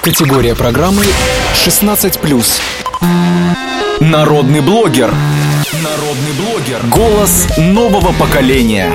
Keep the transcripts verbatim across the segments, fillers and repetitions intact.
Категория программы шестнадцать плюс. Народный блогер. Народный блогер. Голос нового поколения.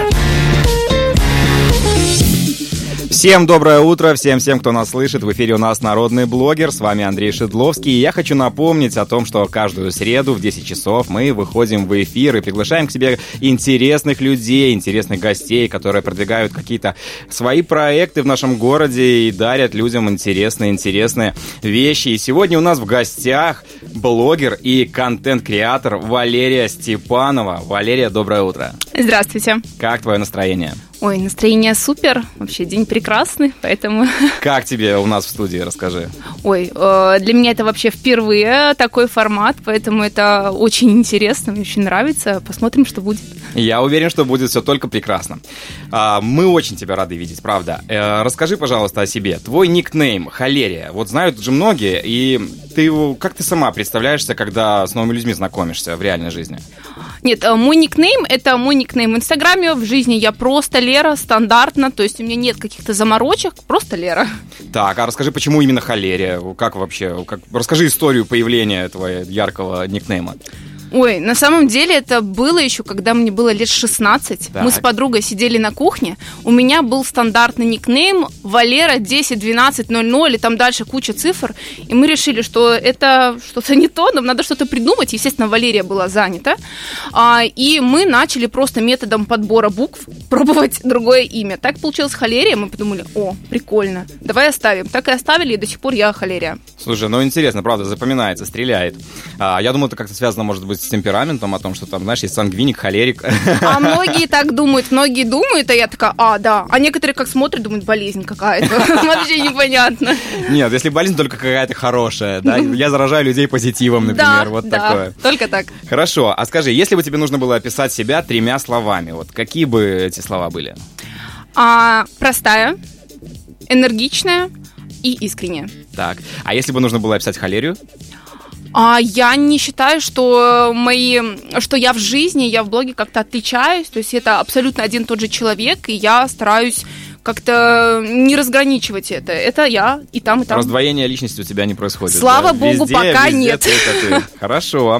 Всем доброе утро, всем-всем, кто нас слышит. В эфире у нас Народный блогер, с вами Андрей Шедловский. И я хочу напомнить о том, что каждую среду в десять часов мы выходим в эфир и приглашаем к себе интересных людей, интересных гостей, которые продвигают какие-то свои проекты в нашем городе и дарят людям интересные-интересные вещи. И сегодня у нас в гостях блогер и контент-креатор Валерия Степанова. Валерия, доброе утро. Здравствуйте. Как твое настроение? Ой, настроение супер, вообще день прекрасный, поэтому... Как тебе у нас в студии, расскажи. Ой, э, для меня это вообще впервые такой формат, поэтому это очень интересно, мне очень нравится, посмотрим, что будет. Я уверен, что будет все только прекрасно. А, мы очень тебя рады видеть, правда. Э, расскажи, пожалуйста, о себе. Твой никнейм Халерия, вот знают же многие, и ты его, как ты сама представляешься, когда с новыми людьми знакомишься в реальной жизни? Нет, мой никнейм – это мой никнейм в Инстаграме, в жизни я просто Лера, стандартно, то есть у меня нет каких-то заморочек, просто Лера. Так, а расскажи, почему именно Халерия? Как вообще, как... расскажи историю появления этого яркого никнейма. Ой, на самом деле это было еще, когда мне было лет шестнадцать. Так. Мы с подругой сидели на кухне. У меня был стандартный никнейм Валера десять двенадцать ноль ноль, и там дальше куча цифр. И мы решили, что это что-то не то, нам надо что-то придумать. Естественно, Валерия была занята. А, и мы начали просто методом подбора букв пробовать другое имя. Так получилось Халерия. Мы подумали, о, прикольно, давай оставим. Так и оставили, и до сих пор я Халерия. Слушай, ну интересно, правда, запоминается, стреляет. А, я думаю, это как-то связано, может быть, с темпераментом, о том, что там, знаешь, есть сангвиник, холерик. А многие так думают, многие думают, а я такая, а, да. А некоторые как смотрят, думают, болезнь какая-то. Вообще непонятно. Нет, если болезнь только какая-то хорошая, да, я заражаю людей позитивом, например, вот такое. Только так. Хорошо, а скажи, если бы тебе нужно было описать себя тремя словами, вот какие бы эти слова были? А, простая, энергичная и искренняя. Так, а если бы нужно было описать Халерию? А я не считаю, что мои, что я в жизни, я в блоге как-то отличаюсь, то есть это абсолютно один и тот же человек, и я стараюсь как-то не разграничивать это. Это я и там, и там. Раздвоение личности у тебя не происходит. Слава да? богу, везде, пока везде нет. Ты, ты. Хорошо.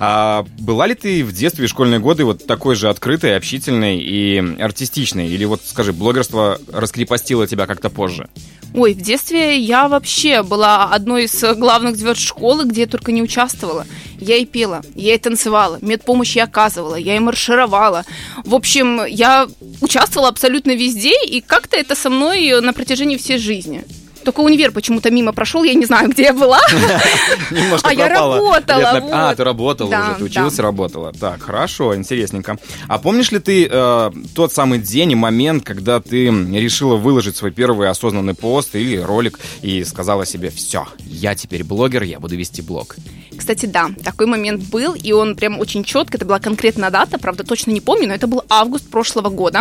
А была ли ты в детстве и школьные годы вот такой же открытой, общительной и артистичной? Или вот, скажи, блогерство раскрепостило тебя как-то позже? Ой, в детстве я вообще была одной из главных звезд школы, где я только не участвовала. Я и пела, я и танцевала, медпомощь я оказывала, я и маршировала. В общем, я участвовала абсолютно везде, и как-то это со мной на протяжении всей жизни. Только универ почему-то мимо прошел, я не знаю, где я была. Немножко а я работала. Вот. А, ты работала да, уже, ты училась и да. работала. Так, хорошо, интересненько. А помнишь ли ты э, тот самый день и момент, когда ты решила выложить свой первый осознанный пост или ролик и сказала себе, все, я теперь блогер, я буду вести блог? Кстати, да, такой момент был, и он прям очень четко, это была конкретная дата, правда, точно не помню, но это был август прошлого года.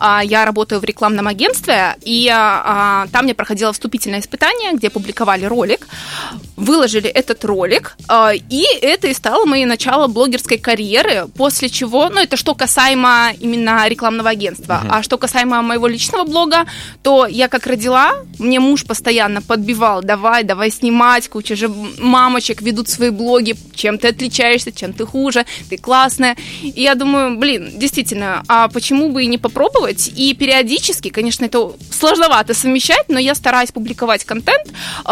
Я работаю в рекламном агентстве, и там я проходила вступительное испытание, где публиковали ролик, выложили этот ролик, и это и стало моим началом блогерской карьеры, после чего, ну, это что касаемо именно рекламного агентства, uh-huh. а что касаемо моего личного блога, то я как родила, мне муж постоянно подбивал, давай, давай снимать, куча же мамочек ведут свои блоги, чем ты отличаешься, чем ты хуже, ты классная. И я думаю, блин, действительно, а почему бы и не попробовать? И периодически, конечно, это сложновато совмещать, но я стараюсь публиковать контент,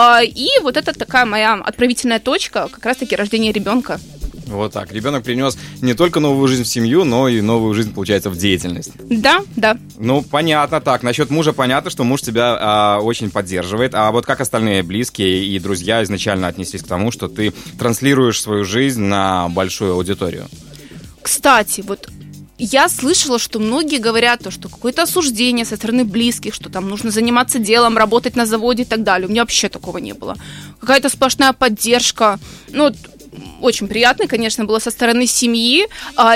и вот это такая моя отправительная точка, как раз-таки рождение ребенка. Вот так. Ребенок принес не только новую жизнь в семью, но и новую жизнь, получается, в деятельность. Да, да. Ну, понятно. Так, насчет мужа понятно, что муж тебя а, очень поддерживает. А вот как остальные близкие и друзья изначально отнеслись к тому, что ты транслируешь свою жизнь на большую аудиторию? Кстати, вот я слышала, что многие говорят, то, что какое-то осуждение со стороны близких, что там нужно заниматься делом, работать на заводе и так далее. У меня вообще такого не было. Какая-то сплошная поддержка. Ну, очень приятно, конечно, было со стороны семьи.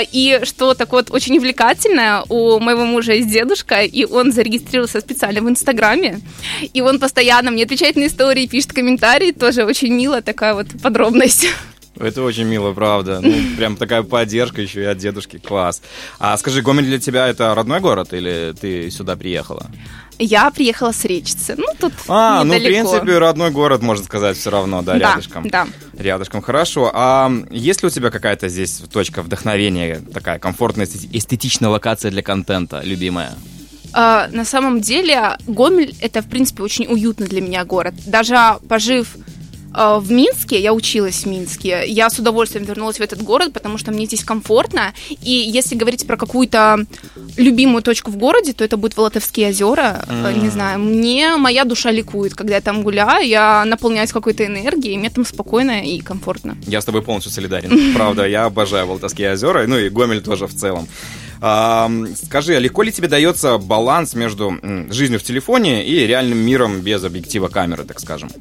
И что так вот очень увлекательное, у моего мужа есть дедушка, и он зарегистрировался специально в Инстаграме. И он постоянно мне отвечает на истории, пишет комментарии. Тоже очень мило, такая вот подробность. Это очень мило, правда. Ну, прям такая поддержка еще и от дедушки. Класс. А скажи, Гомель для тебя это родной город или ты сюда приехала? Я приехала с Речицы. Ну, тут А, недалеко. ну, в принципе, родной город, можно сказать, все равно, да, да, рядышком. Да, Рядышком, хорошо. А есть ли у тебя какая-то здесь точка вдохновения, такая комфортная, эстетичная локация для контента, любимая? А, на самом деле, Гомель — это, в принципе, очень уютный для меня город. Даже пожив в Минске, я училась в Минске, я с удовольствием вернулась в этот город, потому что мне здесь комфортно. И если говорить про какую-то любимую точку в городе, то это будут Волотовские озера. Mm. Не знаю, мне моя душа ликует, когда я там гуляю, я наполняюсь какой-то энергией, и мне там спокойно и комфортно. Я с тобой полностью солидарен. Правда, я обожаю Волотовские озера, ну и Гомель тоже в целом. А, скажи, а легко ли тебе дается баланс между жизнью в телефоне и реальным миром без объектива камеры, так скажем?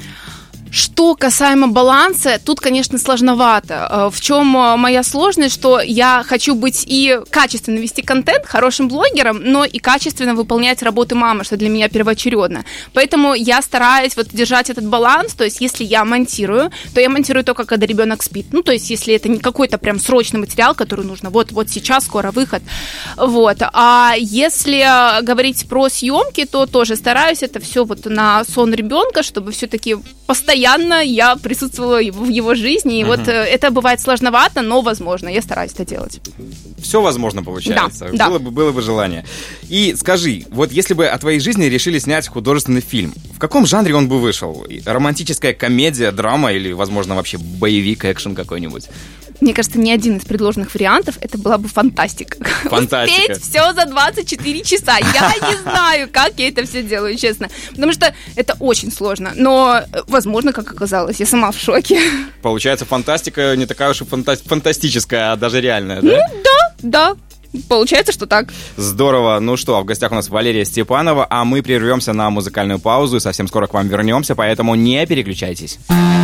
Что касаемо баланса, тут, конечно, сложновато. В чем моя сложность, что я хочу быть и качественно вести контент, хорошим блогером, но и качественно выполнять работы мамы, что для меня первоочередно. Поэтому я стараюсь вот держать этот баланс, то есть если я монтирую, то я монтирую только, когда ребенок спит. Ну, то есть если это не какой-то прям срочный материал, который нужно вот, вот сейчас, скоро выход. Вот. А если говорить про съемки, то тоже стараюсь это все вот на сон ребенка, чтобы все-таки постоянно Постоянно я присутствовала в его жизни, и uh-huh. вот это бывает сложновато, но возможно, я стараюсь это делать. Все возможно получается, да, было, да. бы, было бы желание. И скажи, вот если бы о твоей жизни решили снять художественный фильм, в каком жанре он бы вышел? Романтическая комедия, драма или, возможно, вообще боевик, экшен какой-нибудь? Мне кажется, ни один из предложенных вариантов это была бы фантастика. Фантастика. Успеть все за двадцать четыре часа. Я не знаю, как я это все делаю, честно. Потому что это очень сложно. Но, возможно, как оказалось, я сама в шоке. Получается, фантастика не такая уж и фанта- фантастическая, а даже реальная, да? Ну, да, да. Получается, что так. Здорово. Ну что, в гостях у нас Валерия Степанова, а мы прервемся на музыкальную паузу и совсем скоро к вам вернемся, поэтому не переключайтесь.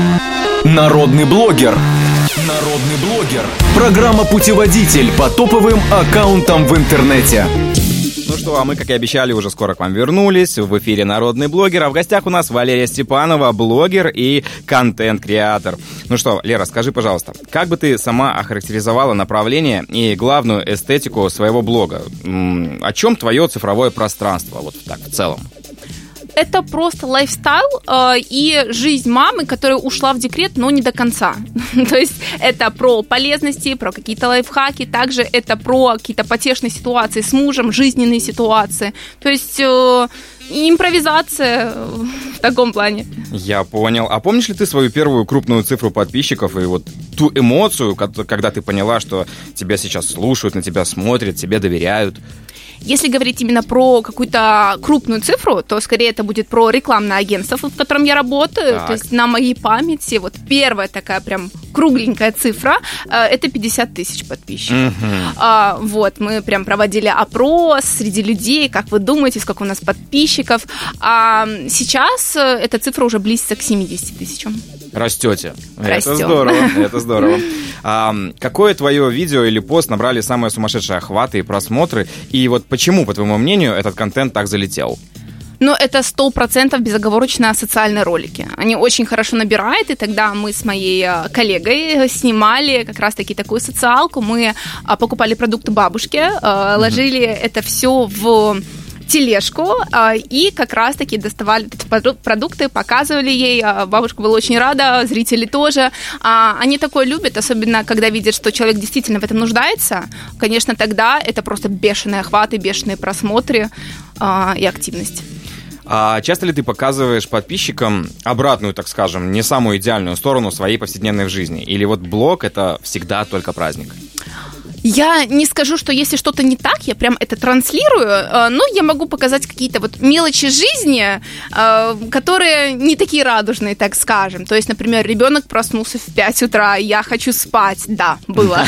Народный блогер. Народный блогер. Программа «Путеводитель» по топовым аккаунтам в интернете. Ну что, а мы, как и обещали, уже скоро к вам вернулись. В эфире «Народный блогер», а в гостях у нас Валерия Степанова, блогер и контент-креатор. Ну что, Лера, скажи, пожалуйста, как бы ты сама охарактеризовала направление и главную эстетику своего блога? М- о чем твое цифровое пространство, вот так в целом? Это просто лайфстайл э, и жизнь мамы, которая ушла в декрет, но не до конца. То есть это про полезности, про какие-то лайфхаки, также это про какие-то потешные ситуации с мужем, жизненные ситуации. То есть э, импровизация в таком плане. Я понял. А помнишь ли ты свою первую крупную цифру подписчиков и вот ту эмоцию, когда ты поняла, что тебя сейчас слушают, на тебя смотрят, тебе доверяют? Если говорить именно про какую-то крупную цифру, то скорее это будет про рекламное агентство, в котором я работаю. Так. То есть на моей памяти вот первая такая прям кругленькая цифра – это пятьдесят тысяч подписчиков. Mm-hmm. А, вот, мы прям проводили опрос среди людей, как вы думаете, сколько у нас подписчиков. А сейчас эта цифра уже близится к семидесяти тысячам. Растете. Растем. Это здорово, это здорово. А, какое твое видео или пост набрали самые сумасшедшие охваты и просмотры? И вот почему, по твоему мнению, этот контент так залетел? Но это сто процентов безоговорочно социальные ролики. Они очень хорошо набирают, и тогда мы с моей коллегой снимали как раз-таки такую социалку. Мы покупали продукты бабушки, mm-hmm. ложили это все в тележку и как раз-таки доставали эти продукты, показывали ей. Бабушка была очень рада, зрители тоже. Они такое любят, особенно когда видят, что человек действительно в этом нуждается. Конечно, тогда это просто бешеные охваты, бешеные просмотры и активность. А часто ли ты показываешь подписчикам обратную, так скажем, не самую идеальную сторону своей повседневной жизни? Или вот блог — это всегда только праздник? Я не скажу, что если что-то не так, я прям это транслирую, но я могу показать какие-то вот мелочи жизни, которые не такие радужные, так скажем. То есть, например, ребенок проснулся в пять утра, я хочу спать. Да, было.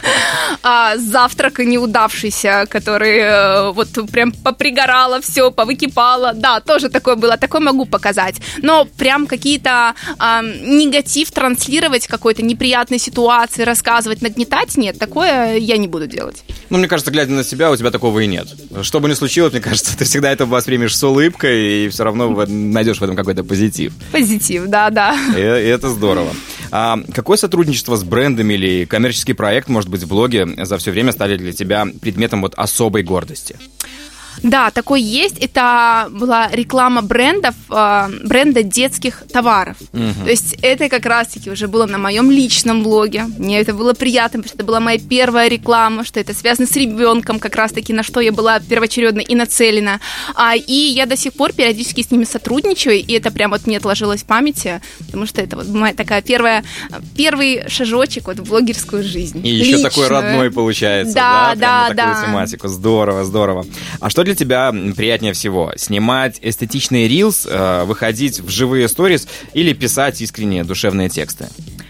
Завтрак неудавшийся, который вот прям попригорало все, повыкипало. Да, тоже такое было, такое могу показать. Но прям какие-то негатив транслировать, какой-то неприятной ситуации, рассказывать, нагнетать, нет, такое я не буду делать. Ну, мне кажется, глядя на тебя, у тебя такого и нет. Что бы ни случилось, мне кажется, ты всегда это воспримешь с улыбкой и все равно найдешь в этом какой-то позитив. Позитив, да, да. И, и это здорово. А какое сотрудничество с брендами или коммерческий проект, может быть, в блоге за все время стали для тебя предметом вот особой гордости? Да, такой есть. Это была реклама брендов, э, бренда детских товаров. Uh-huh. То есть это как раз-таки уже было на моем личном блоге. Мне это было приятно, потому что это была моя первая реклама, что это связано с ребенком, как раз-таки на что я была первоочередно и нацелена. А, и я до сих пор периодически с ними сотрудничаю, и это прям вот мне отложилось в памяти, потому что это вот моя такая первая, первый шажочек вот в блогерскую жизнь. И еще личную. Такой родной получается, да? Да, да, на да. такую тематику. Здорово, здорово. А что для тебя приятнее всего? Снимать эстетичные рилс, э, выходить в живые сторис или писать искренние душевные тексты?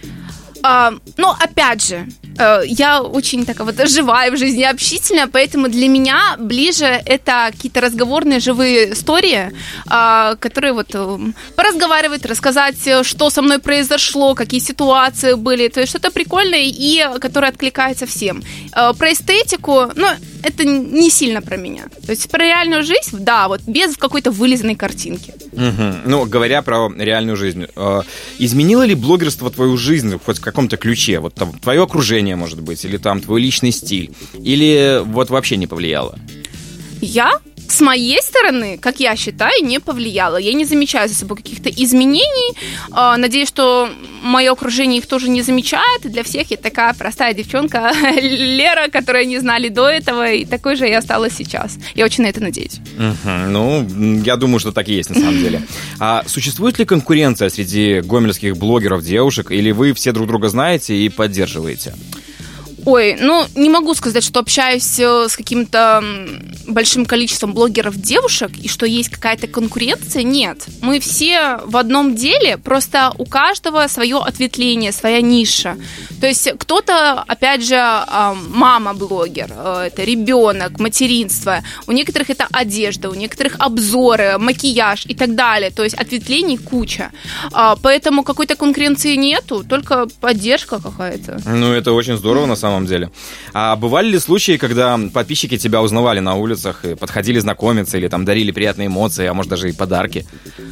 А, но опять же, я очень такая вот живая в жизни, общительная, поэтому для меня ближе это какие-то разговорные живые истории, которые вот поразговаривать, рассказать, что со мной произошло, какие ситуации были, то есть что-то прикольное и которое откликается всем. Про эстетику, ну, это не сильно про меня. То есть про реальную жизнь, да, вот без какой-то вылизанной картинки. Угу. Ну, говоря про реальную жизнь, изменило ли блогерство твою жизнь хоть в каком-то ключе? Вот там твое окружение, может быть, или там твой личный стиль, или вот вообще не повлияло? Я, с моей стороны, как я считаю, не повлияло. Я не замечаю за собой каких-то изменений. Надеюсь, что мое окружение их тоже не замечает. И для всех я такая простая девчонка Лера, которую не знали до этого, и такой же я осталась сейчас. Я очень на это надеюсь. Uh-huh. Ну, я думаю, что так и есть на самом деле. А существует ли конкуренция среди гомельских блогеров, девушек, или вы все друг друга знаете и поддерживаете? Ой, ну, не могу сказать, что общаюсь с каким-то большим количеством блогеров-девушек, и что есть какая-то конкуренция. Нет. Мы все в одном деле, просто у каждого свое ответвление, своя ниша. То есть кто-то, опять же, мама-блогер, это ребенок, материнство. У некоторых это одежда, у некоторых обзоры, макияж и так далее. То есть ответвлений куча. Поэтому какой-то конкуренции нету, только поддержка какая-то. Ну, это очень здорово, на самом деле. А бывали ли случаи, когда подписчики тебя узнавали на улицах и подходили знакомиться или там дарили приятные эмоции, а может даже и подарки?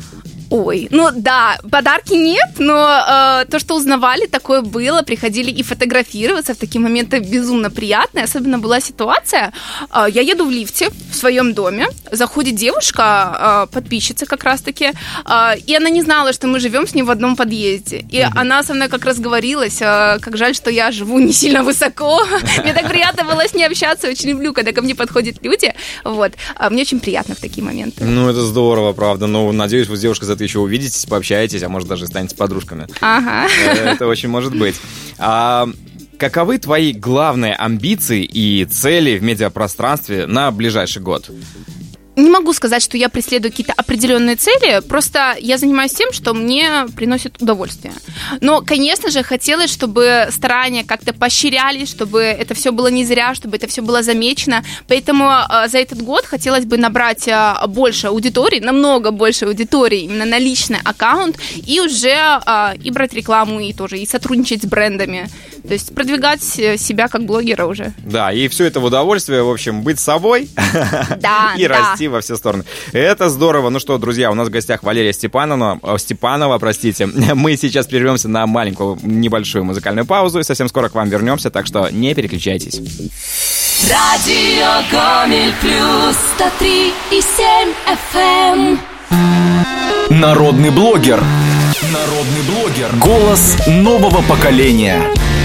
Ой, ну да, подарки нет, но э, то, что узнавали, такое было, приходили и фотографироваться, в такие моменты безумно приятно. Особенно была ситуация, э, я еду в лифте в своем доме, заходит девушка, э, подписчица как раз-таки, э, и она не знала, что мы живем с ней в одном подъезде. И uh-huh. она со мной как разговорилась, э, как жаль, что я живу не сильно высоко. Мне так приятно было с ней общаться, очень люблю, когда ко мне подходят люди. Вот, мне очень приятно в такие моменты. Ну, это здорово, правда. Ну, надеюсь, вы с девушкой за еще увидитесь, пообщаетесь, а может даже станете подружками. Ага. Это очень может быть. А каковы твои главные амбиции и цели в медиапространстве на ближайший год? Не могу сказать, что я преследую какие-то определенные цели, просто я занимаюсь тем, что мне приносит удовольствие. Но, конечно же, хотелось, чтобы старания как-то поощрялись, чтобы это все было не зря, чтобы это все было замечено. Поэтому э, за этот год хотелось бы набрать э, больше аудитории, намного больше аудитории именно на личный аккаунт, и уже э, и брать рекламу, и тоже и сотрудничать с брендами. То есть продвигать себя как блогера уже. Да, и все это в удовольствие, в общем, быть собой да, и да. расти во все стороны. Это здорово. Ну что, друзья, у нас в гостях Валерия Степанова, Степанова, простите. Мы сейчас прервемся на маленькую, небольшую музыкальную паузу и совсем скоро к вам вернемся, так что не переключайтесь. Радио Гомель Плюс сто три и семь эф эм. Народный блогер. Народный блогер. Голос нового поколения.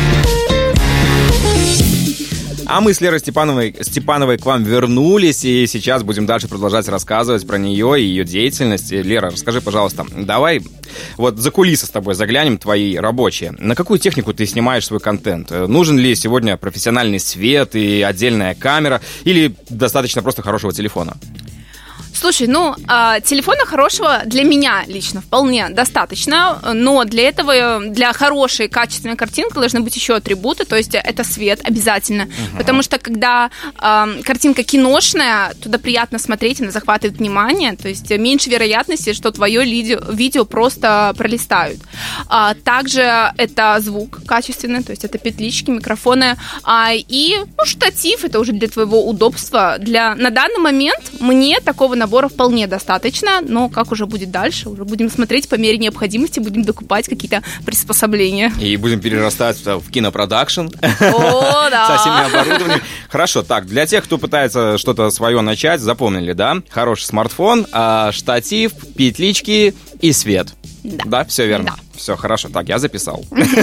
А мы с Лерой Степановой, Степановой к вам вернулись, и сейчас будем дальше продолжать рассказывать про нее и ее деятельность. Лера, расскажи, пожалуйста, давай вот за кулисы с тобой заглянем, твои рабочие. На какую технику ты снимаешь свой контент? Нужен ли сегодня профессиональный свет и отдельная камера, или достаточно просто хорошего телефона? Слушай, ну, э, телефона хорошего для меня лично вполне достаточно, но для этого, для хорошей, качественной картинки должны быть еще атрибуты, то есть это свет обязательно, uh-huh. потому что когда э, картинка киношная, туда приятно смотреть, она захватывает внимание, то есть меньше вероятности, что твое видео, видео просто пролистают. А также это звук качественный, то есть это петлички, микрофоны, а, и ну, штатив, это уже для твоего удобства. Для, на данный момент мне такого набора набора вполне достаточно, но как уже будет дальше, уже будем смотреть по мере необходимости, будем докупать какие-то приспособления. И будем перерастать в кинопродакшн. О, да. Со всеми оборудованием. Хорошо, так, для тех, кто пытается что-то свое начать, запомнили, да? Хороший смартфон, штатив, петлички и свет. Да. Да, все верно. Да. Все хорошо. Так, я записал.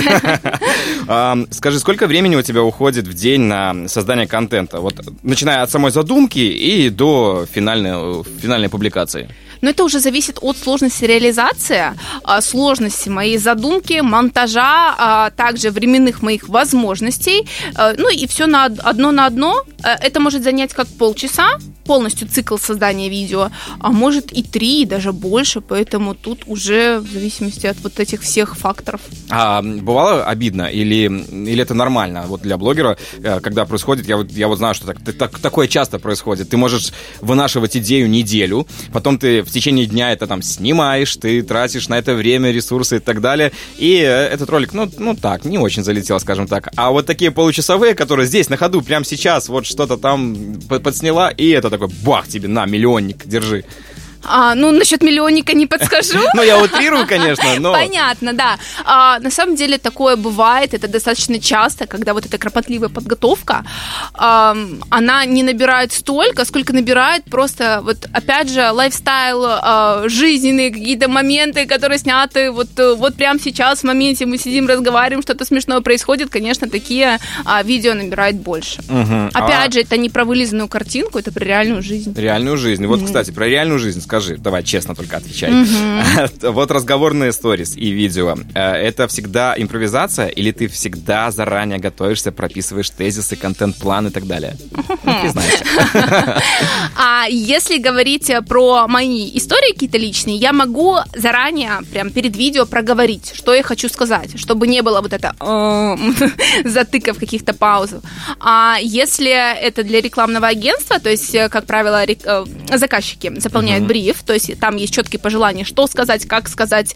Скажи, сколько времени у тебя уходит в день на создание контента? Вот начиная от самой задумки и до финальной, финальной публикации. Но это уже зависит от сложности реализации, сложности моей задумки, монтажа, также временных моих возможностей. Ну и все на одно на одно. Это может занять как полчаса, полностью цикл создания видео, а может и три, и даже больше, поэтому тут уже в зависимости от вот этих всех факторов. А бывало обидно или, или это нормально вот для блогера, когда происходит, я вот, я вот знаю, что так, так, такое часто происходит, ты можешь вынашивать идею неделю, потом ты в течение дня это там снимаешь, ты тратишь на это время, ресурсы и так далее, и этот ролик, ну, ну так, не очень залетел, скажем так, а вот такие получасовые, которые здесь на ходу, прямо сейчас вот что-то там подсняла, и это такой, бах, тебе на, миллионник, держи. А, ну, насчет миллионника не подскажу. Ну, я утрирую, конечно, но... Понятно, да. А, на самом деле такое бывает, это достаточно часто, когда вот эта кропотливая подготовка, а, она не набирает столько, сколько набирает просто, вот, опять же, лайфстайл, а, жизненные какие-то моменты, которые сняты вот, вот прямо сейчас, в моменте мы сидим, разговариваем, что-то смешное происходит, конечно, такие а, видео набирают больше. Угу. Опять а... же, это не про вылизанную картинку, это про реальную жизнь. Реальную жизнь. Вот, mm-hmm. кстати, про реальную жизнь скажи, давай честно только отвечай. Mm-hmm. Вот разговорные сторис и видео, это всегда импровизация или ты всегда заранее готовишься, прописываешь тезисы, контент-план и так далее? Ну, признайся. А если говорить про мои истории какие-то личные, я могу заранее, прям перед видео проговорить, что я хочу сказать, чтобы не было вот это затыков, каких-то пауз. А если это для рекламного агентства, то есть, как правило, заказчики заполняют бриф, то есть там есть четкие пожелания, что сказать, как сказать,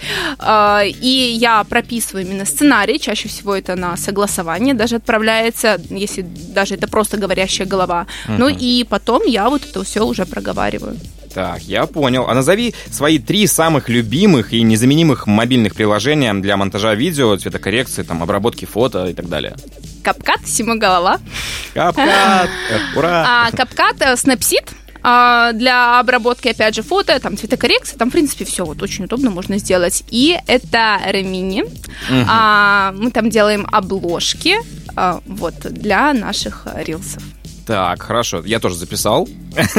и я прописываю именно сценарий, чаще всего это на согласование даже отправляется, если даже это просто говорящая голова, uh-huh. ну и потом я вот это все уже проговариваю. Так, я понял. А назови свои три самых любимых и незаменимых мобильных приложения для монтажа видео, цветокоррекции, там, обработки фото и так далее. CapCut, Симоголова. CapCut, ура! А, CapCut, Snapseed. Для обработки, опять же, фото, там, цветокоррекции, там, в принципе, все вот очень удобно можно сделать. И это Ремини. Uh-huh. А, мы там делаем обложки а, вот, для наших рилсов. Так, хорошо, я тоже записал.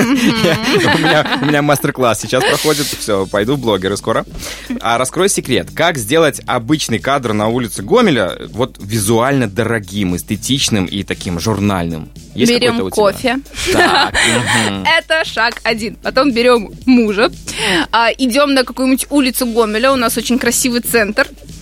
У меня мастер-класс сейчас проходит. Все, пойду в блогеры скоро. А раскрой секрет. Как сделать обычный кадр на улице Гомеля вот визуально дорогим, эстетичным и таким журнальным? Есть берем кофе. Так, это шаг один. Потом берем мужа, идем на какую-нибудь улицу Гомеля, у нас очень красивый центр,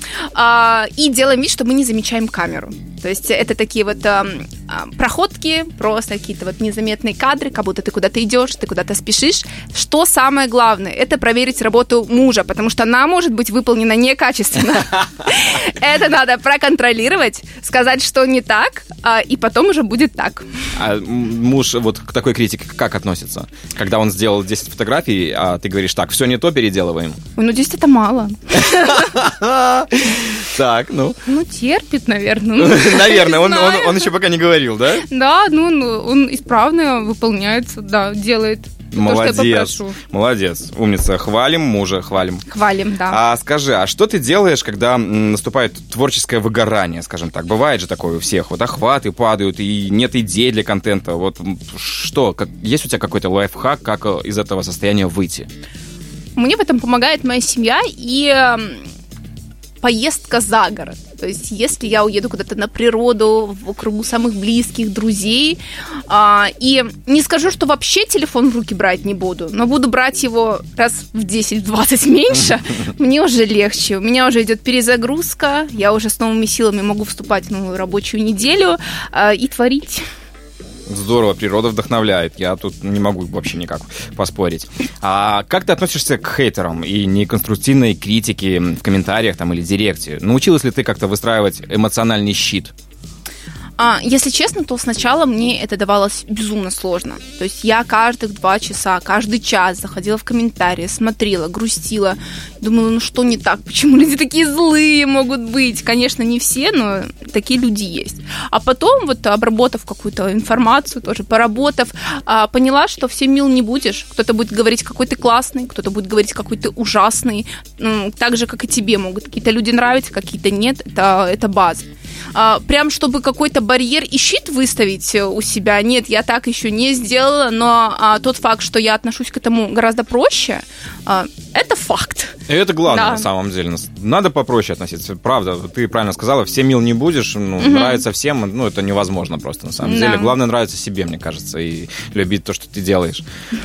и делаем вид, что мы не замечаем камеру. То есть это такие вот а, проходки, просто какие-то вот незаметные кадры, как будто ты куда-то идешь, ты куда-то спешишь. Что самое главное? Это проверить работу мужа, потому что она может быть выполнена некачественно. Это надо проконтролировать, сказать, что не так, и потом уже будет так. А муж вот к такой критике как относится? Когда он сделал десять фотографий, а ты говоришь, так, все не то, переделываем. Ну, десять это мало. Так, ну. Ну, терпит, наверное. Наверное, он, он, он еще пока не говорил, да? Да, ну, он исправно выполняется, да, делает. Молодец, то, что я попрошу. Молодец, умница. Хвалим мужа, хвалим. Хвалим, да. А скажи, а что ты делаешь, когда наступает творческое выгорание, скажем так? Бывает же такое у всех, вот охваты падают, и нет идей для контента. Вот что, как, есть у тебя какой-то лайфхак, как из этого состояния выйти? Мне в этом помогает моя семья и поездка за город. То есть, если я уеду куда-то на природу, в кругу самых близких, друзей, а, и не скажу, что вообще телефон в руки брать не буду, но буду брать его раз в десять-двадцать меньше, мне уже легче. У меня уже идет перезагрузка, я уже с новыми силами могу вступать в новую рабочую неделю а, и творить. Здорово, природа вдохновляет. Я тут не могу вообще никак поспорить. А как ты относишься к хейтерам и неконструктивной критике в комментариях там, или директе? Научилась ли ты как-то выстраивать эмоциональный щит? А, если честно, то сначала мне это давалось безумно сложно. То есть я каждых два часа, каждый час заходила в комментарии, смотрела, грустила, думала, ну что не так, почему люди такие злые могут быть? Конечно, не все, но такие люди есть. А потом, вот обработав какую-то информацию, тоже поработав, поняла, что всем мил не будешь. Кто-то будет говорить, какой ты классный, кто-то будет говорить, какой ты ужасный. Так же, как и тебе могут какие-то люди нравиться, какие-то нет. Это, это база. Прям, чтобы какой-то барьер и щит выставить у себя, нет, я так еще не сделала, но а, тот факт, что я отношусь к этому гораздо проще, а, это факт. И это главное, да. На самом деле. Надо попроще относиться. Правда, ты правильно сказала, всем мил не будешь, ну, угу. Нравится всем, ну, это невозможно просто, на самом да. деле. Главное, нравится себе, мне кажется, и любить то, что ты делаешь.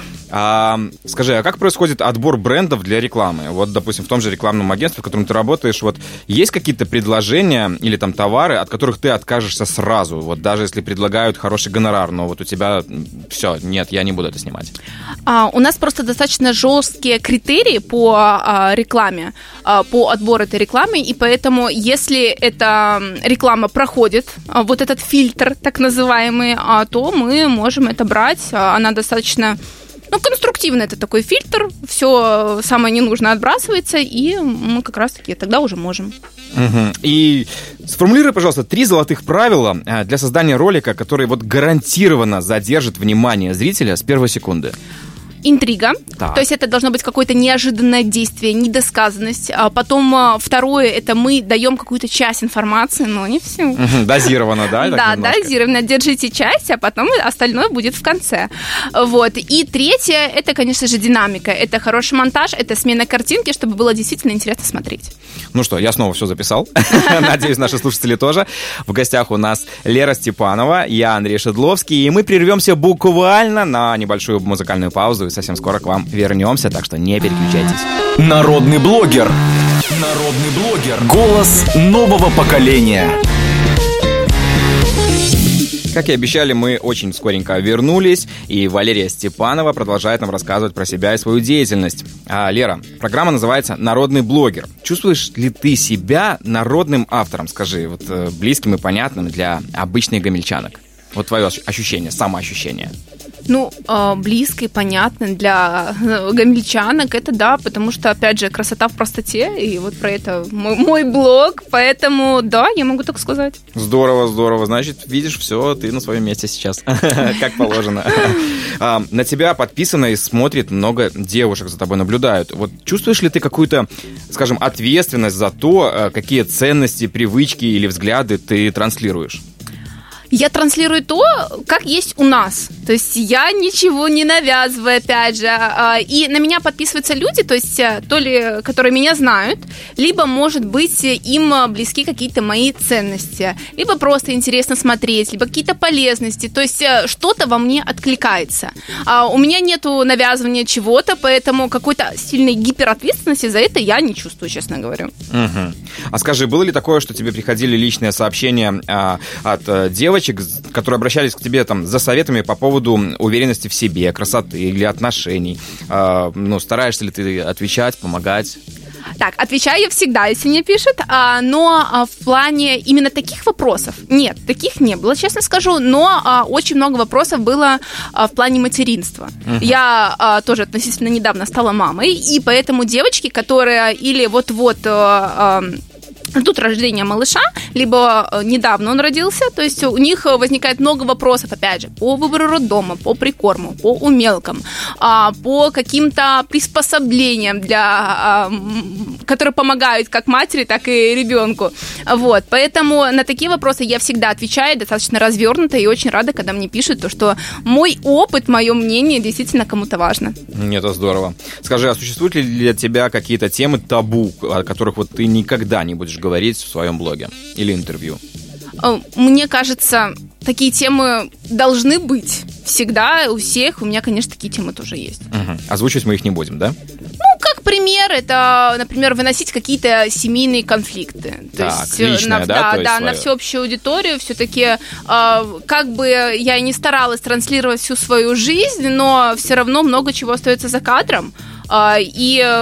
А, скажи, а как происходит отбор брендов для рекламы? Вот, допустим, в том же рекламном агентстве, в котором ты работаешь, вот есть какие-то предложения или там товары, от которых ты откажешься сразу, вот даже если предлагают хороший гонорар, но вот у тебя все, нет, я не буду это снимать? А, у нас просто достаточно жесткие критерии по а, рекламе, а, по отбору этой рекламы, и поэтому, если эта реклама проходит, а, вот этот фильтр, так называемый, а, то мы можем это брать, а, она достаточно... Ну, конструктивно это такой фильтр, все самое ненужное отбрасывается, и мы как раз-таки тогда уже можем. Угу. И сформулируй, пожалуйста, три золотых правила для создания ролика, который вот гарантированно задержит внимание зрителя с первой секунды. Интрига, так. То есть это должно быть какое-то неожиданное действие, недосказанность. А потом второе, это мы даем какую-то часть информации, но не всю. Угу, дозированно, да? Да, дозированно. Держите часть, а потом остальное будет в конце. Вот. И третье, это, конечно же, динамика. Это хороший монтаж, это смена картинки, чтобы было действительно интересно смотреть. Ну что, я снова все записал. Надеюсь, наши слушатели тоже. В гостях у нас Лера Степанова, я Андрей Шедловский, и мы прервемся буквально на небольшую музыкальную паузу. Совсем скоро к вам вернемся, так что не переключайтесь. Народный блогер. Народный блогер. Голос нового поколения. Как и обещали, мы очень скоренько вернулись, и Валерия Степанова продолжает нам рассказывать про себя и свою деятельность. А, Лера, программа называется «Народный блогер». Чувствуешь ли ты себя народным автором, скажи, вот близким и понятным для обычных гомельчанок? Вот твое ощущение, самоощущение. Ну, близко и понятно для гомельчанок, это да, потому что, опять же, красота в простоте, и вот про это мой, мой блог, поэтому, да, я могу так сказать. Здорово, здорово, значит, видишь, все, ты на своем месте сейчас, как положено. На тебя подписано и смотрит много девушек, за тобой наблюдают. Вот чувствуешь ли ты какую-то, скажем, ответственность за то, какие ценности, привычки или взгляды ты транслируешь? Я транслирую то, как есть у нас. То есть я ничего не навязываю, опять же. И на меня подписываются люди, то есть то ли, которые меня знают, либо, может быть, им близки какие-то мои ценности, либо просто интересно смотреть, либо какие-то полезности. То есть что-то во мне откликается. У меня нету навязывания чего-то, поэтому какой-то сильной гиперответственности за это я не чувствую, честно говорю. Угу. А скажи, было ли такое, что тебе приходили личные сообщения а, от а, девочек, которые обращались к тебе там за советами по поводу уверенности в себе, красоты или отношений? А, ну, стараешься ли ты отвечать, помогать? Так, отвечаю я всегда, если мне пишут, а, но а, в плане именно таких вопросов нет, таких не было, честно скажу, но а, очень много вопросов было а, в плане материнства. Uh-huh. Я а, тоже относительно недавно стала мамой, и поэтому девочки, которые или вот-вот... А, а, ждут рождения малыша, либо недавно он родился, то есть у них возникает много вопросов, опять же, по выбору роддома, по прикорму, по умелкам, по каким-то приспособлениям, для, которые помогают как матери, так и ребенку. Вот. Поэтому на такие вопросы я всегда отвечаю достаточно развернуто и очень рада, когда мне пишут, то, что мой опыт, мое мнение действительно кому-то важно. Это здорово. Скажи, а существуют ли для тебя какие-то темы табу, о которых вот ты никогда не будешь говорить в своем блоге или интервью? Мне кажется, такие темы должны быть всегда у всех. У меня, конечно, такие темы тоже есть. Угу. Озвучивать мы их не будем, да? Ну, как пример, это, например, выносить какие-то семейные конфликты. То так, есть, личное, на, да? Да, то да, есть на всеобщую аудиторию. Все-таки, э, как бы я и не старалась транслировать всю свою жизнь, но все равно много чего остается за кадром. И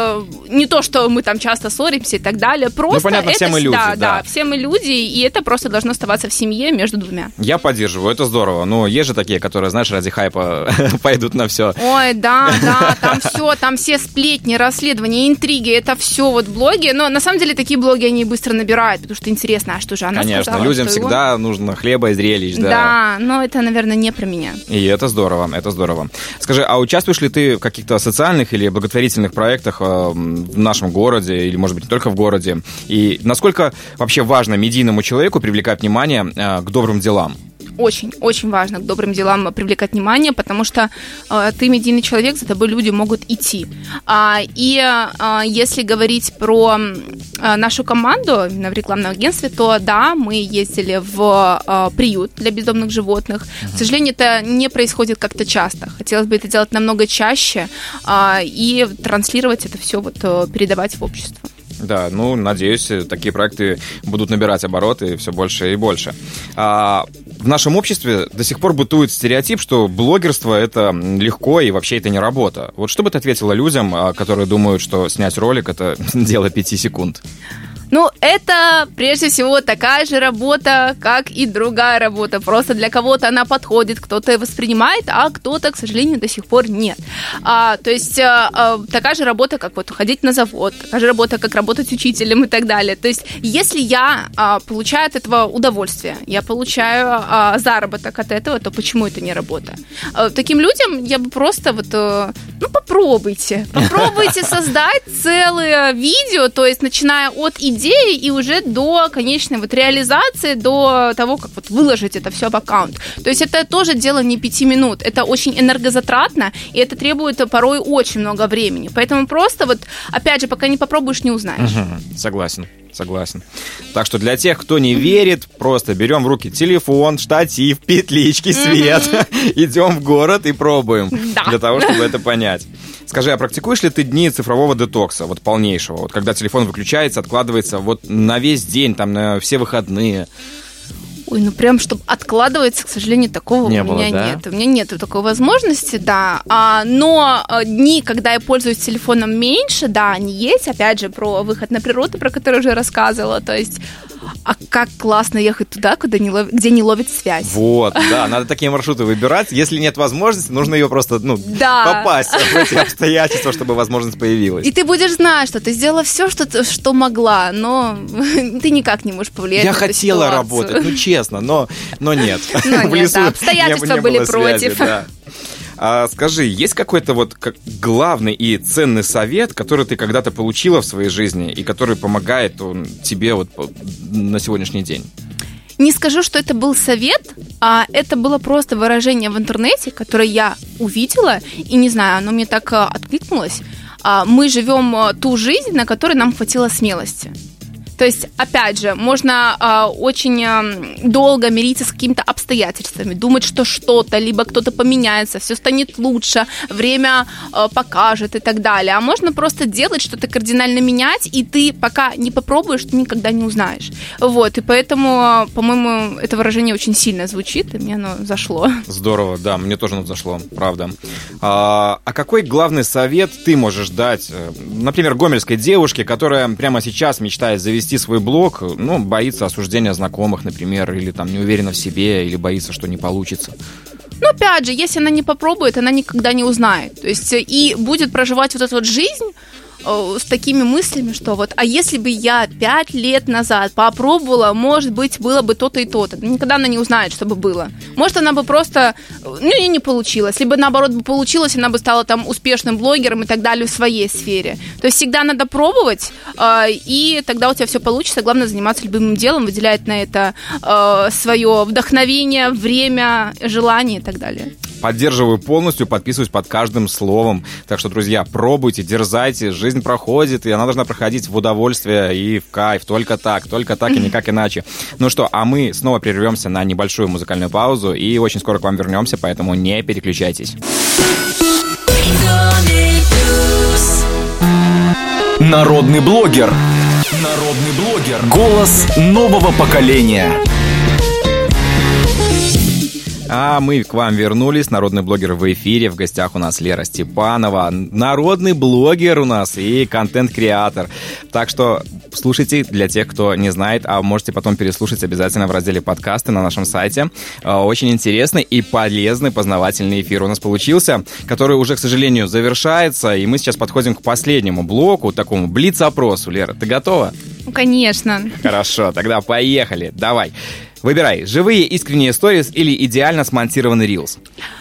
не то, что мы там часто ссоримся и так далее, просто ну, понятно, это, все мы люди, да, да. да, все мы люди, и это просто должно оставаться в семье между двумя. Я поддерживаю, это здорово. Но есть же такие, которые, знаешь, ради хайпа пойдут на все. Ой, да, да, там все, там все сплетни, расследования, интриги, это все вот блоги. Но на самом деле такие блоги они быстро набирают, потому что интересно, а что же она Конечно, сказала, людям что всегда его... нужно хлеба и зрелищ, да. Да, но это, наверное, не про меня. И это здорово, это здорово. Скажи, а участвуешь ли ты в каких-то социальных или благотворительных проектах в нашем городе, или, может быть, не только в городе? И насколько вообще важно медийному человеку привлекать внимание к добрым делам? Очень, очень важно к добрым делам привлекать внимание, потому что э, ты медийный человек, за тобой люди могут идти. А, и э, если говорить про э, нашу команду в рекламном агентстве, то да, мы ездили в э, приют для бездомных животных. Uh-huh. К сожалению, это не происходит как-то часто. Хотелось бы это делать намного чаще э, и транслировать это все, вот, э, передавать в общество. Да, ну, надеюсь, такие проекты будут набирать обороты все больше и больше. А, в нашем обществе до сих пор бытует стереотип, что блогерство — это легко и вообще это не работа. Вот что бы ты ответила людям, которые думают, что снять ролик — это дело пяти секунд? Ну, это, прежде всего, такая же работа, как и другая работа. Просто для кого-то она подходит, кто-то воспринимает, а кто-то, к сожалению, до сих пор нет. А, то есть а, такая же работа, как вот ходить на завод, такая же работа, как работать учителем и так далее. То есть если я а, получаю от этого удовольствие, я получаю а, заработок от этого, то почему это не работа? А, таким людям я бы просто вот, а, ну, попробуйте. Попробуйте создать целое видео, то есть начиная от идеи, идеи и уже до конечной вот реализации, до того, как вот выложить это все в аккаунт. То есть это тоже дело не пяти минут. Это очень энергозатратно, и это требует порой очень много времени. Поэтому просто вот, опять же, пока не попробуешь, не узнаешь. Угу, согласен. Согласен. Так что для тех, кто не верит, просто берем в руки телефон, штатив, петлички, свет, mm-hmm. идем в город и пробуем, да. для того, чтобы это понять. Скажи, а практикуешь ли ты дни цифрового детокса, вот полнейшего, вот когда телефон выключается, откладывается вот на весь день, там, на все выходные? Ой, ну прям, чтобы откладываться, к сожалению, такого не у было, меня да? нет. У меня нет такой возможности, да. А, но дни, когда я пользуюсь телефоном меньше, да, они есть. Опять же, про выход на природу, про который я уже рассказывала. То есть, а как классно ехать туда, куда не лов... где не ловит связь. Вот, да, надо такие маршруты выбирать. Если нет возможности, нужно ее просто, ну, да. попасть в эти обстоятельства, чтобы возможность появилась. И ты будешь знать, что ты сделала все, что, что могла, но ты никак не можешь повлиять я на эту хотела ситуацию. работать, ну, честно, но, но нет. Но в нет, лесу да, обстоятельства не, не были было против. Связи, да. А скажи, есть какой-то вот как главный и ценный совет, который ты когда-то получила в своей жизни и который помогает он, тебе вот на сегодняшний день? Не скажу, что это был совет, а это было просто выражение в интернете, которое я увидела, и не знаю, оно мне так откликнулось. Мы живем ту жизнь, на которой нам хватило смелости. То есть, опять же, можно э, очень э, долго мириться с какими-то обстоятельствами, думать, что что-то, либо кто-то поменяется, все станет лучше, время э, покажет и так далее. А можно просто делать что-то кардинально менять, и ты пока не попробуешь, ты никогда не узнаешь. Вот, и поэтому, по-моему, это выражение очень сильно звучит, и мне оно зашло. Здорово, да, мне тоже оно зашло, правда. А, а какой главный совет ты можешь дать, например, гомельской девушке, которая прямо сейчас мечтает завести свой блог, ну, боится осуждения знакомых, например, или там не уверена в себе, или боится, что не получится? Ну, опять же, если она не попробует, она никогда не узнает. То есть и будет проживать вот эту вот жизнь э, с такими мыслями, что вот, а если бы я пять лет назад попробовала, может быть, было бы то-то и то-то. Никогда она не узнает, что бы было. Может, она бы просто, ну, и не получилось. Либо, наоборот, бы получилось, она бы стала там успешным блогером и так далее в своей сфере. То есть всегда надо пробовать, э, и тогда у тебя все получится. Главное заниматься любимым делом, выделять на это э, свое вдохновение, время, желание и так далее. Поддерживаю полностью, подписываюсь под каждым словом. Так что, друзья, пробуйте, дерзайте. Жизнь проходит, и она должна проходить в удовольствие и в кайф. Только так, только так и никак иначе. Ну что, а мы снова прервемся на небольшую музыкальную паузу и очень скоро к вам вернемся, поэтому не переключайтесь. Народный блогер. Народный блогер. Голос нового поколения. А мы к вам вернулись. Народный блогер в эфире. В гостях у нас Лера Степанова. Народный блогер у нас и контент-креатор. Так что слушайте, для тех, кто не знает, а можете потом переслушать обязательно в разделе подкасты на нашем сайте. Очень интересный и полезный познавательный эфир у нас получился, который уже, к сожалению, завершается. И мы сейчас подходим к последнему блоку, такому блиц-опросу. Лера, ты готова? Ну, конечно. Хорошо, тогда поехали. Давай. Выбирай, живые искренние сторис или идеально смонтированный рилс?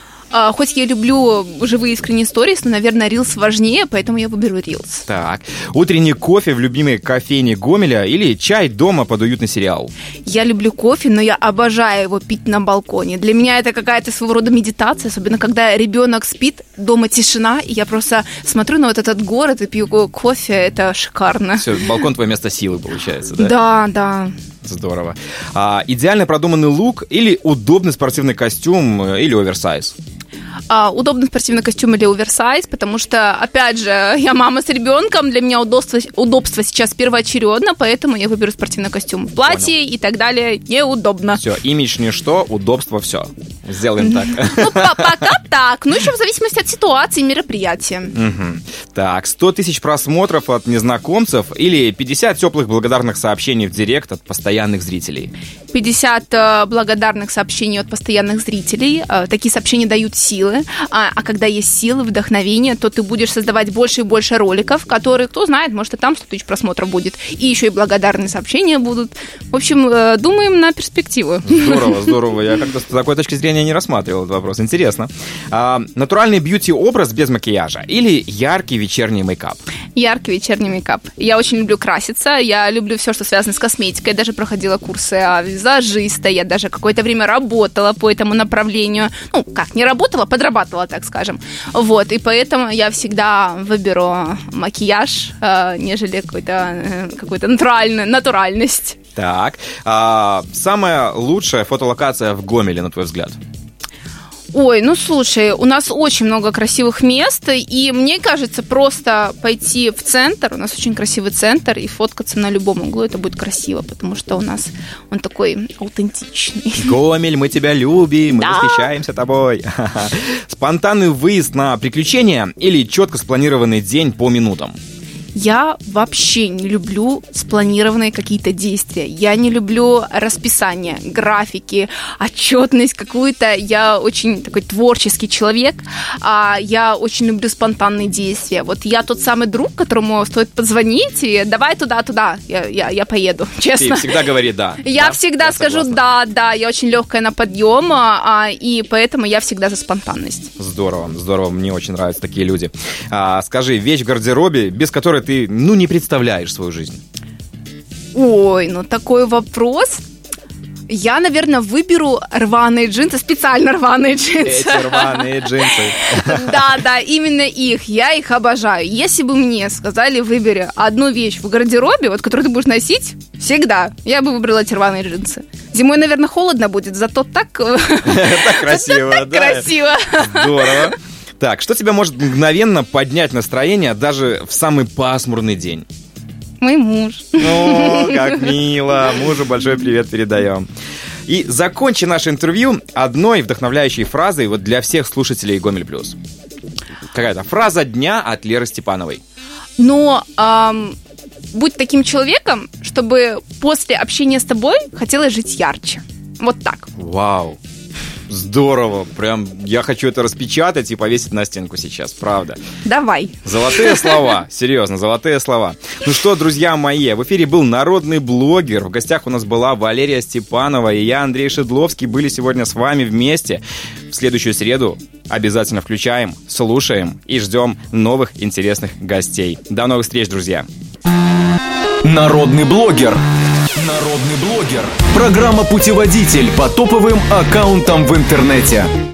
А, хоть я люблю живые искренние сторис, но, наверное, рилс важнее, поэтому я выберу рилс. Так, утренний кофе в любимой кофейне Гомеля или чай дома под уютный сериал? Я люблю кофе, но я обожаю его пить на балконе. Для меня это какая-то своего рода медитация, особенно когда ребенок спит, дома тишина, и я просто смотрю на вот этот город и пью кофе, это шикарно. Все, балкон твое место силы получается, да? Да, да. Здорово. А, идеально продуманный лук или удобный спортивный костюм или оверсайз? А, удобный спортивный костюм или оверсайз, потому что, опять же, я мама с ребенком, для меня удобство, удобство сейчас первоочередно, поэтому я выберу спортивный костюм. В платье Понял. И так далее неудобно. Все, имидж ничто, удобство все. Сделаем так. Ну, пока так. Ну, еще в зависимости от ситуации и мероприятия. Так, сто тысяч просмотров от незнакомцев или пятьдесят теплых благодарных сообщений в директ от постоянных зрителей? пятьдесят благодарных сообщений от постоянных зрителей. Такие сообщения дают силы. А, а когда есть силы, вдохновение, то ты будешь создавать больше и больше роликов, которые, кто знает, может, и там сто тысяч просмотров будет. И еще и благодарные сообщения будут. В общем, думаем на перспективу. Здорово, здорово. Я как-то с такой точки зрения не рассматривал этот вопрос. Интересно. А, натуральный бьюти-образ без макияжа или яркий вечерний мейкап? Яркий вечерний мейкап. Я очень люблю краситься. Я люблю все, что связано с косметикой. Я даже проходила курсы визажиста. Я даже какое-то время работала по этому направлению. Ну, как, не работала, подрабатывала, так скажем. Вот, и поэтому я всегда выберу макияж, э, нежели какой-то, э, какую-то натуральную, натуральность. Так, а, самая лучшая фотолокация в Гомеле, на твой взгляд? Ой, ну слушай, у нас очень много красивых мест, и мне кажется, просто пойти в центр, у нас очень красивый центр, и фоткаться на любом углу, это будет красиво, потому что у нас он такой аутентичный. Гомель, мы тебя любим, мы да. восхищаемся тобой. Спонтанный выезд на приключения или четко спланированный день по минутам? Я вообще не люблю спланированные какие-то действия. Я не люблю расписание, графики, отчетность какую-то. Я очень такой творческий человек. А я очень люблю спонтанные действия. Вот я тот самый друг, которому стоит позвонить и давай туда-туда. Я, я, я поеду, честно. Ты всегда говори «да». Я да? всегда я скажу согласна. «да», да. Я очень легкая на подъем, а, и поэтому я всегда за спонтанность. Здорово, здорово. Мне очень нравятся такие люди. А, скажи, вещь в гардеробе, без которой ты, ну, не представляешь свою жизнь? Ой, ну такой вопрос. Я, наверное, выберу рваные джинсы, специально рваные джинсы. Эти рваные джинсы. Да, да, именно их. Я их обожаю. Если бы мне сказали, выбери одну вещь в гардеробе, вот, которую ты будешь носить всегда, я бы выбрала эти рваные джинсы. Зимой, наверное, холодно будет, зато так... Так красиво, да? красиво. Здорово. Так, что тебя может мгновенно поднять настроение даже в самый пасмурный день? Мой муж. О, как мило. Мужу большой привет передаем. И закончи наше интервью одной вдохновляющей фразой вот для всех слушателей Гомель Плюс. Какая-то фраза дня от Леры Степановой. Но эм, будь таким человеком, чтобы после общения с тобой хотелось жить ярче. Вот так. Вау. Здорово, прям я хочу это распечатать и повесить на стенку сейчас, правда. Давай. Золотые слова, серьезно, золотые слова. Ну что, друзья мои, в эфире был народный блогер. В гостях у нас была Валерия Степанова и я, Андрей Шедловский, были сегодня с вами вместе. В следующую среду обязательно включаем, слушаем и ждем новых интересных гостей. До новых встреч, друзья. Народный блогер. Народный блогер. Программа «Путеводитель» по топовым аккаунтам в интернете.